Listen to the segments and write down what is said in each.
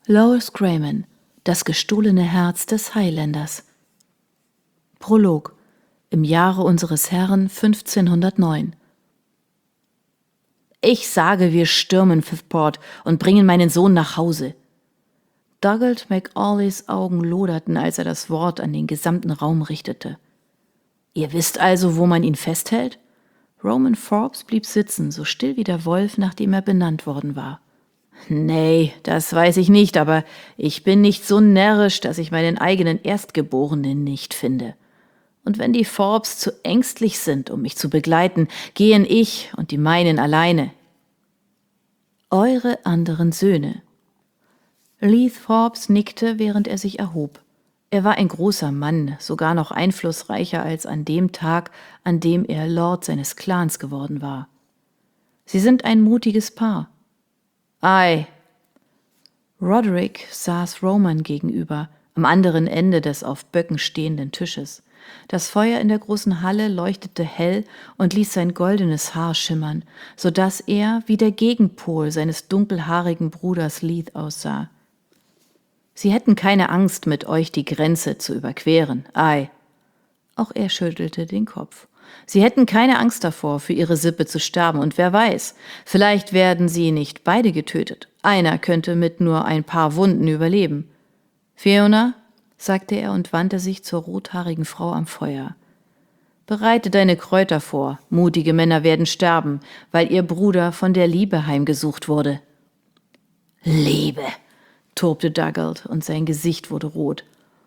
Lois Grayman, das gestohlene Herz des Highlanders. Prolog. Im Jahre unseres Herrn 1509. Ich sage, wir stürmen Frithport und bringen meinen Sohn nach Hause. Dugald MacAulays Augen loderten, als er das Wort an den gesamten Raum richtete. Ihr wisst also, wo man ihn festhält? Roman Forbes blieb sitzen, so still wie der Wolf, nachdem er benannt worden war. Nee, das weiß ich nicht, aber ich bin nicht so närrisch, dass ich meinen eigenen Erstgeborenen nicht finde. Und wenn die Forbes zu ängstlich sind, um mich zu begleiten, gehen ich und die meinen alleine. Eure anderen Söhne. Leith Forbes nickte, während er sich erhob. Er war ein großer Mann, sogar noch einflussreicher als an dem Tag, an dem er Lord seines Clans geworden war. Sie sind ein mutiges Paar. Ei. Roderick saß Roman gegenüber, am anderen Ende des auf Böcken stehenden Tisches. Das Feuer in der großen Halle leuchtete hell und ließ sein goldenes Haar schimmern, so dass er wie der Gegenpol seines dunkelhaarigen Bruders Leith aussah. Sie hätten keine Angst, mit euch die Grenze zu überqueren, ei. Auch er schüttelte den Kopf. Sie hätten keine Angst davor, für ihre Sippe zu sterben, und wer weiß, vielleicht werden sie nicht beide getötet. Einer könnte mit nur ein paar Wunden überleben. Fiona, sagte er und wandte sich zur rothaarigen Frau am Feuer. Bereite deine Kräuter vor, mutige Männer werden sterben, weil ihr Bruder von der Liebe heimgesucht wurde. Liebe, tobte Dugald, und sein Gesicht wurde rot.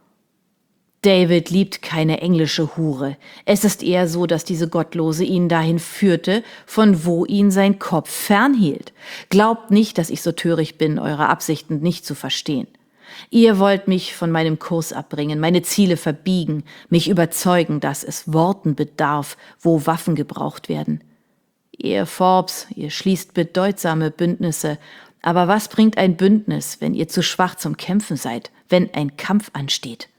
David liebt keine englische Hure. Es ist eher so, dass diese Gottlose ihn dahin führte, von wo ihn sein Kopf fernhielt. Glaubt nicht, dass ich so töricht bin, eure Absichten nicht zu verstehen. Ihr wollt mich von meinem Kurs abbringen, meine Ziele verbiegen, mich überzeugen, dass es Worten bedarf, wo Waffen gebraucht werden. Ihr Forbes, ihr schließt bedeutsame Bündnisse, aber was bringt ein Bündnis, wenn ihr zu schwach zum Kämpfen seid, wenn ein Kampf ansteht?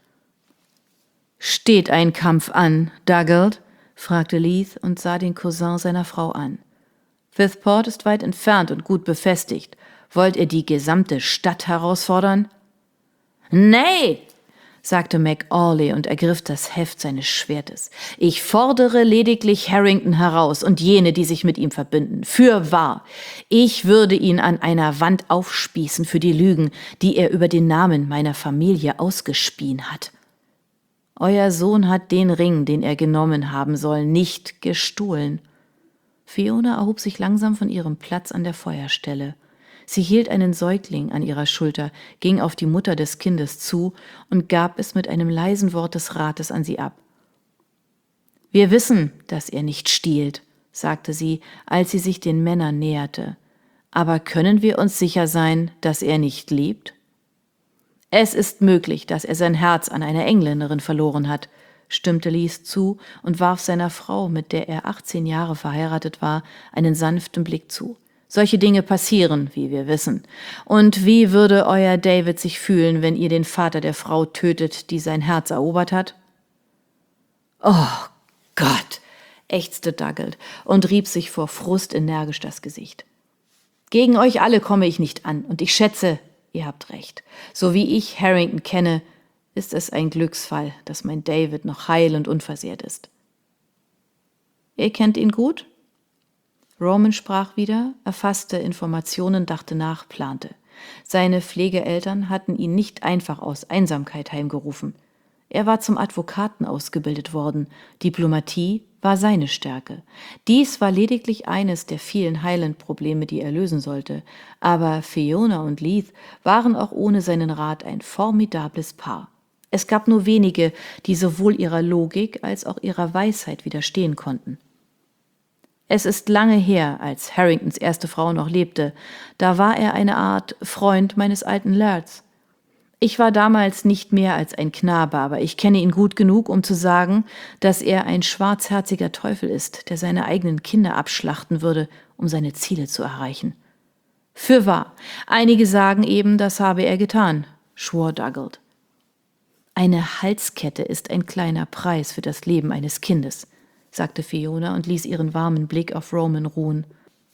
»Steht ein Kampf an, Dugald?« fragte Leith und sah den Cousin seiner Frau an. »Frithport ist weit entfernt und gut befestigt. Wollt ihr die gesamte Stadt herausfordern?« »Nee«, sagte MacAulay und ergriff das Heft seines Schwertes. »Ich fordere lediglich Harrington heraus und jene, die sich mit ihm verbünden. Fürwahr, ich würde ihn an einer Wand aufspießen für die Lügen, die er über den Namen meiner Familie ausgespien hat. Euer Sohn hat den Ring, den er genommen haben soll, nicht gestohlen.« Fiona erhob sich langsam von ihrem Platz an der Feuerstelle. Sie hielt einen Säugling an ihrer Schulter, ging auf die Mutter des Kindes zu und gab es mit einem leisen Wort des Rates an sie ab. »Wir wissen, dass er nicht stiehlt«, sagte sie, als sie sich den Männern näherte. »Aber können wir uns sicher sein, dass er nicht liebt?« »Es ist möglich, dass er sein Herz an eine Engländerin verloren hat«, stimmte Leith zu und warf seiner Frau, mit der er 18 Jahre verheiratet war, einen sanften Blick zu. »Solche Dinge passieren, wie wir wissen. Und wie würde euer David sich fühlen, wenn ihr den Vater der Frau tötet, die sein Herz erobert hat?« »Oh Gott«, ächzte Dugald und rieb sich vor Frust energisch das Gesicht. »Gegen euch alle komme ich nicht an, und ich schätze, ihr habt recht. So wie ich Harrington kenne, ist es ein Glücksfall, dass mein David noch heil und unversehrt ist.« »Ihr kennt ihn gut?« Roman sprach wieder, erfasste Informationen, dachte nach, plante. Seine Pflegeeltern hatten ihn nicht einfach aus Einsamkeit heimgerufen. Er war zum Advokaten ausgebildet worden. Diplomatie war seine Stärke. Dies war lediglich eines der vielen Highland-Probleme, die er lösen sollte. Aber Fiona und Leith waren auch ohne seinen Rat ein formidables Paar. Es gab nur wenige, die sowohl ihrer Logik als auch ihrer Weisheit widerstehen konnten. Es ist lange her, als Harringtons erste Frau noch lebte. Da war er eine Art Freund meines alten Lords. Ich war damals nicht mehr als ein Knabe, aber ich kenne ihn gut genug, um zu sagen, dass er ein schwarzherziger Teufel ist, der seine eigenen Kinder abschlachten würde, um seine Ziele zu erreichen. Fürwahr, einige sagen eben, das habe er getan, schwor Dugald. Eine Halskette ist ein kleiner Preis für das Leben eines Kindes, sagte Fiona und ließ ihren warmen Blick auf Roman ruhen.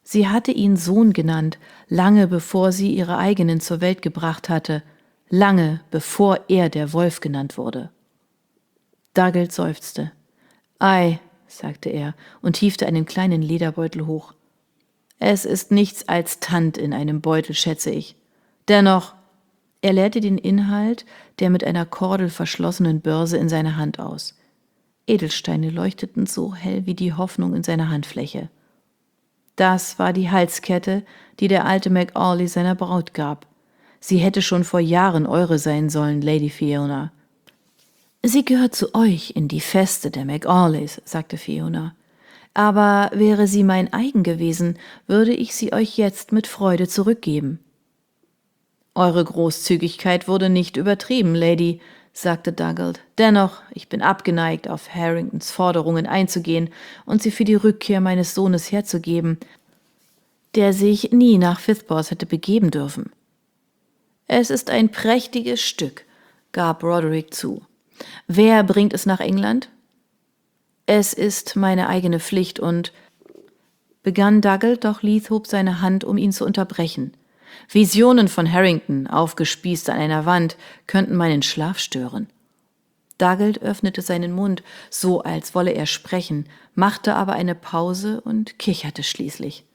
Sie hatte ihn Sohn genannt, lange bevor sie ihre eigenen zur Welt gebracht hatte, lange bevor er der Wolf genannt wurde. Dougald seufzte. »Ei«, sagte er und hiefte einen kleinen Lederbeutel hoch. »Es ist nichts als Tand in einem Beutel, schätze ich. Dennoch«, er leerte den Inhalt der mit einer Kordel verschlossenen Börse in seiner Hand aus. Edelsteine leuchteten so hell wie die Hoffnung in seiner Handfläche. Das war die Halskette, die der alte McAuley seiner Braut gab. Sie hätte schon vor Jahren eure sein sollen, Lady Fiona. »Sie gehört zu euch in die Feste der McAuleys«, sagte Fiona. »Aber wäre sie mein eigen gewesen, würde ich sie euch jetzt mit Freude zurückgeben.« »Eure Großzügigkeit wurde nicht übertrieben, Lady«, sagte Dougald. »Dennoch, ich bin abgeneigt, auf Harringtons Forderungen einzugehen und sie für die Rückkehr meines Sohnes herzugeben, der sich nie nach Fithbourne hätte begeben dürfen.« »Es ist ein prächtiges Stück«, gab Roderick zu. »Wer bringt es nach England?« »Es ist meine eigene Pflicht und«, begann Dougald, doch Leith hob seine Hand, um ihn zu unterbrechen. »Visionen von Harrington, aufgespießt an einer Wand, könnten meinen Schlaf stören.« Dougald öffnete seinen Mund, so als wolle er sprechen, machte aber eine Pause und kicherte schließlich.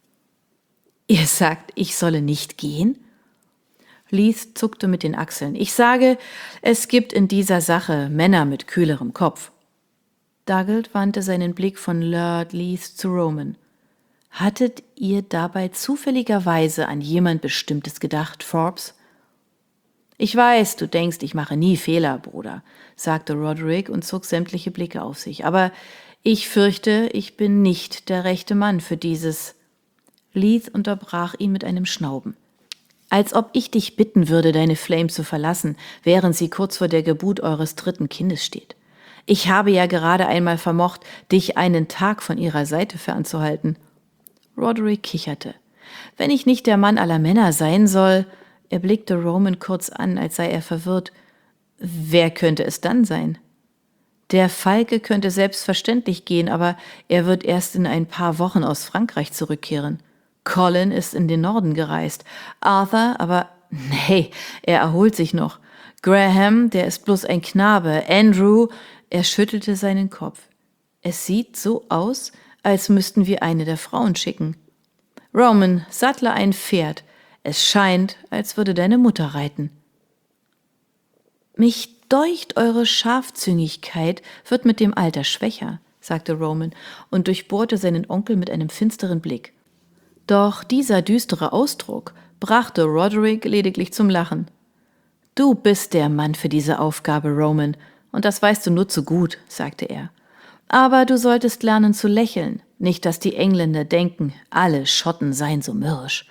»Ihr sagt, ich solle nicht gehen?« Leith zuckte mit den Achseln. »Ich sage, es gibt in dieser Sache Männer mit kühlerem Kopf.« Dougald wandte seinen Blick von Lord Leith zu Roman. »Hattet ihr dabei zufälligerweise an jemand Bestimmtes gedacht, Forbes?« »Ich weiß, du denkst, ich mache nie Fehler, Bruder«, sagte Roderick und zog sämtliche Blicke auf sich. »Aber ich fürchte, ich bin nicht der rechte Mann für dieses.« Leith unterbrach ihn mit einem Schnauben. »Als ob ich dich bitten würde, deine Flame zu verlassen, während sie kurz vor der Geburt eures 3. Kindes steht. Ich habe ja gerade einmal vermocht, dich einen Tag von ihrer Seite fernzuhalten.« Roderick kicherte. »Wenn ich nicht der Mann aller Männer sein soll«, er blickte Roman kurz an, als sei er verwirrt. »Wer könnte es dann sein?« »Der Falke könnte selbstverständlich gehen, aber er wird erst in ein paar Wochen aus Frankreich zurückkehren. Colin ist in den Norden gereist. Arthur, aber nee, er erholt sich noch. Graham, der ist bloß ein Knabe. Andrew«, er schüttelte seinen Kopf. »Es sieht so aus, als müssten wir eine der Frauen schicken. Roman, sattle ein Pferd. Es scheint, als würde deine Mutter reiten.« »Mich deucht, eure Scharfzüngigkeit wird mit dem Alter schwächer«, sagte Roman und durchbohrte seinen Onkel mit einem finsteren Blick. Doch dieser düstere Ausdruck brachte Roderick lediglich zum Lachen. »Du bist der Mann für diese Aufgabe, Roman, und das weißt du nur zu gut«, sagte er. »Aber du solltest lernen zu lächeln, nicht, dass die Engländer denken, alle Schotten seien so mürrisch.«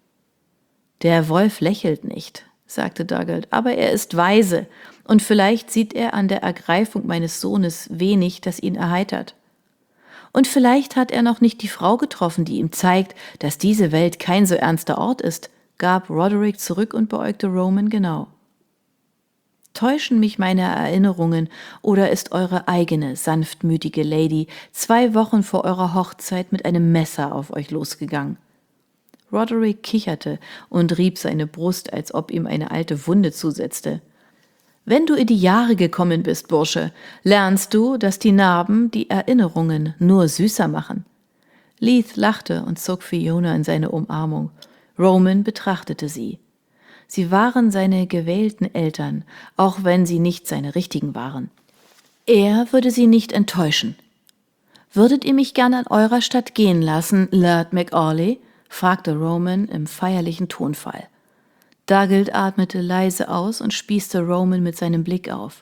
»Der Wolf lächelt nicht«, sagte Dougald, »aber er ist weise, und vielleicht sieht er an der Ergreifung meines Sohnes wenig, das ihn erheitert. Und vielleicht hat er noch nicht die Frau getroffen, die ihm zeigt, dass diese Welt kein so ernster Ort ist«, gab Roderick zurück und beäugte Roman genau. »Täuschen mich meine Erinnerungen, oder ist eure eigene, sanftmütige Lady 2 Wochen vor eurer Hochzeit mit einem Messer auf euch losgegangen?« Roderick kicherte und rieb seine Brust, als ob ihm eine alte Wunde zusetzte. »Wenn du in die Jahre gekommen bist, Bursche, lernst du, dass die Narben die Erinnerungen nur süßer machen.« Leith lachte und zog Fiona in seine Umarmung. Roman betrachtete sie. Sie waren seine gewählten Eltern, auch wenn sie nicht seine richtigen waren. Er würde sie nicht enttäuschen. »Würdet ihr mich gern an eurer Stadt gehen lassen, Lord McAuley?« fragte Roman im feierlichen Tonfall. Dougald atmete leise aus und spießte Roman mit seinem Blick auf.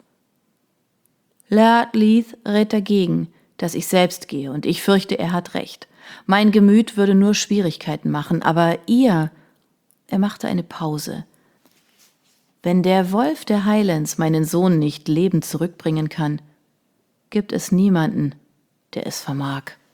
»Lord Leith rät dagegen, dass ich selbst gehe, und ich fürchte, er hat recht. Mein Gemüt würde nur Schwierigkeiten machen, aber ihr...« Er machte eine Pause. »Wenn der Wolf der Highlands meinen Sohn nicht lebend zurückbringen kann, gibt es niemanden, der es vermag.«